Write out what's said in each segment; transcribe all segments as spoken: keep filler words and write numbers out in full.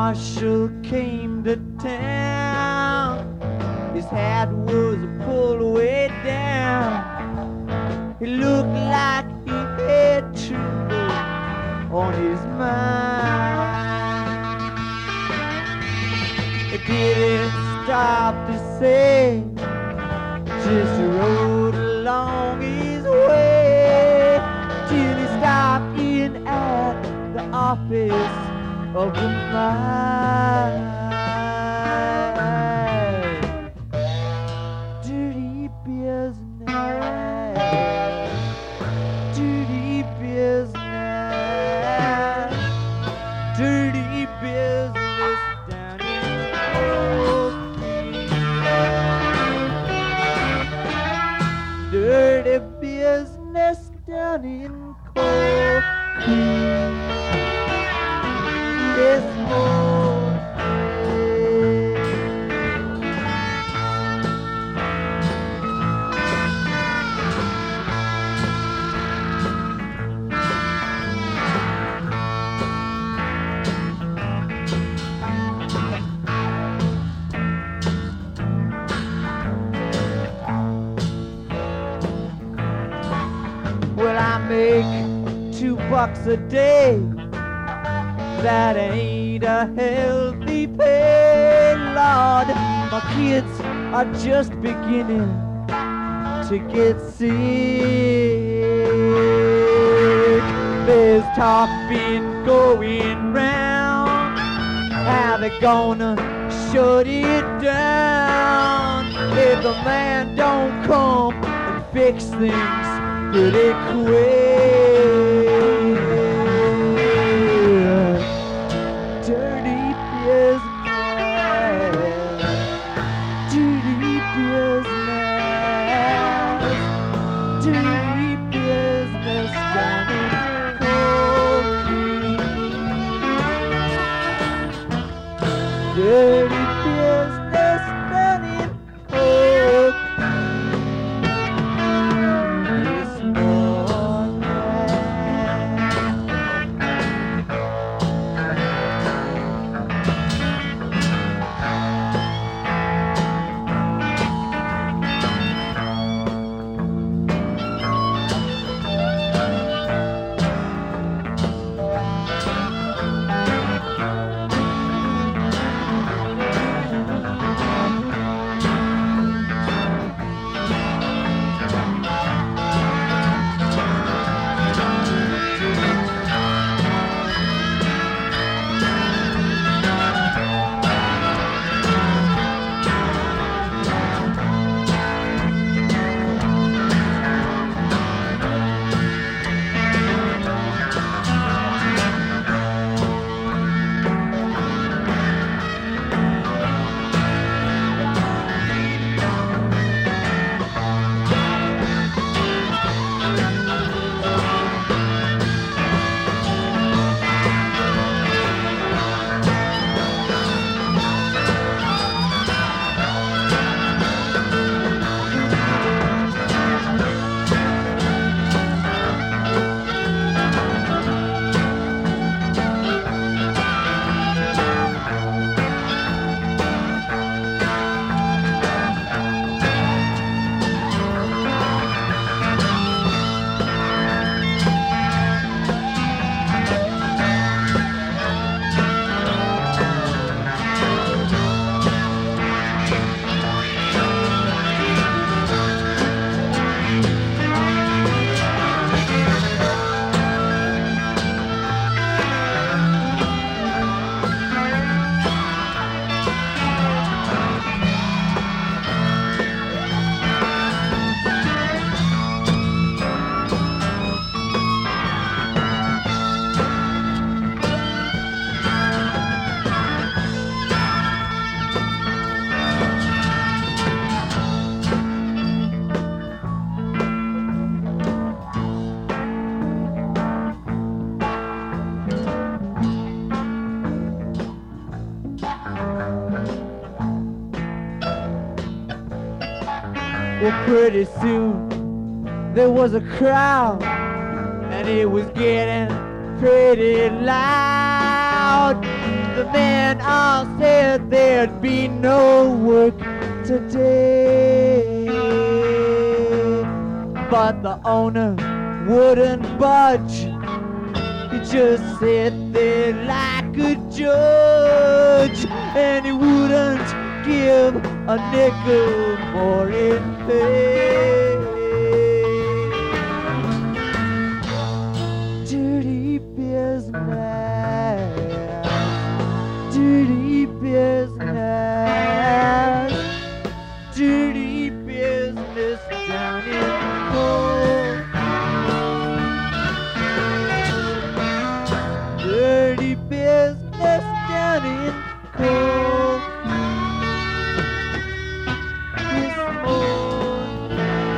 marshal came to town. His hat was pulled way down. He looked like he had trouble on his mind. He didn't stop to say, just rode along his way till he stopped in at the office of the mine. Dirty business, dirty business, dirty business down in Cold Creek. Dirty business down in Cold Creek. Yes, Lord. Well, I make two bucks a day. That ain't a healthy pay, Lord. My kids are just beginning to get sick. There's talk been going round how they gonna shut it down if the man don't come and fix things pretty quick. Dirty business, dirty business, dirty business down in Cold Creek. Dirty business down in Cold Creek this morning. Well, pretty soon there was a crowd, and it was getting pretty loud. The men all said there'd be no work today, but the owner wouldn't budge. He just sat there like a judge, and he wouldn't give a nickel more in pay. Dirty business, dirty business, dirty business down in coal. Dirty business down in coal. This morning.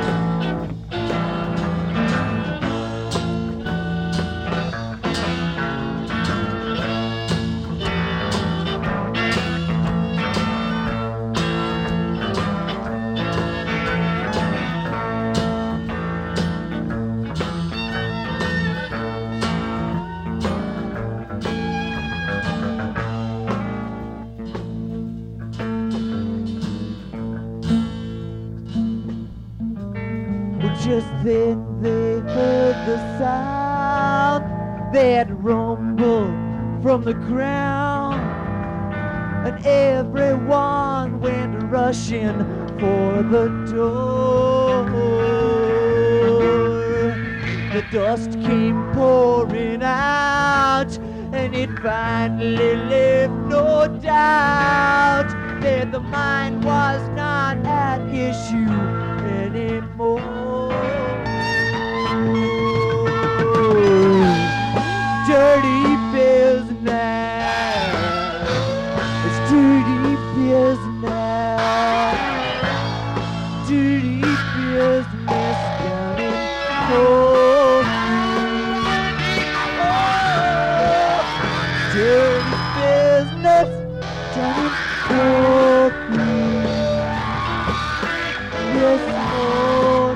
Just then they heard the sound that rumbled from the ground, and everyone went rushing for the door. The dust came pouring out, and it finally left no doubt that the mine was not at issue anymore. Dirty business, it's dirty business, dirty business down in Coal Creek. Oh, dirty business down in Coal Creek. Yes, Lord.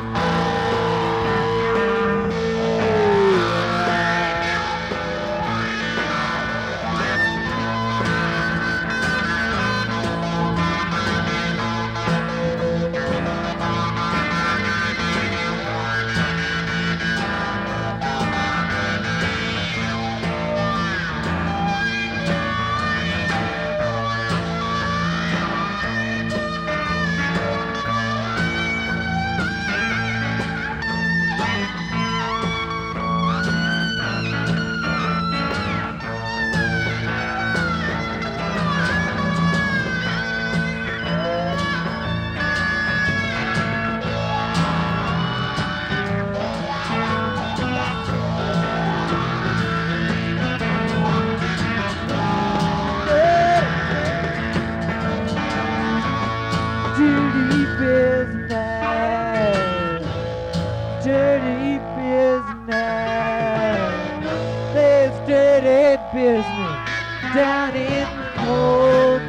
Dirty business, dirty business, there's dirty business down in Coal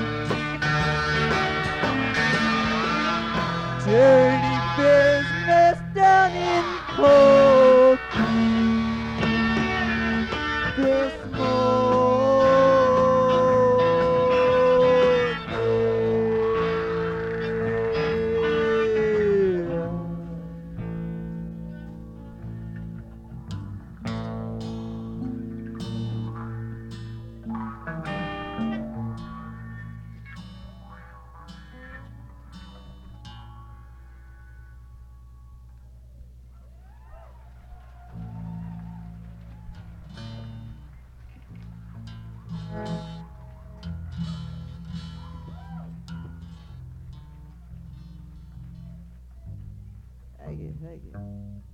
Creek. Dirty business down in Coal Creek this morning. Thank you, thank you.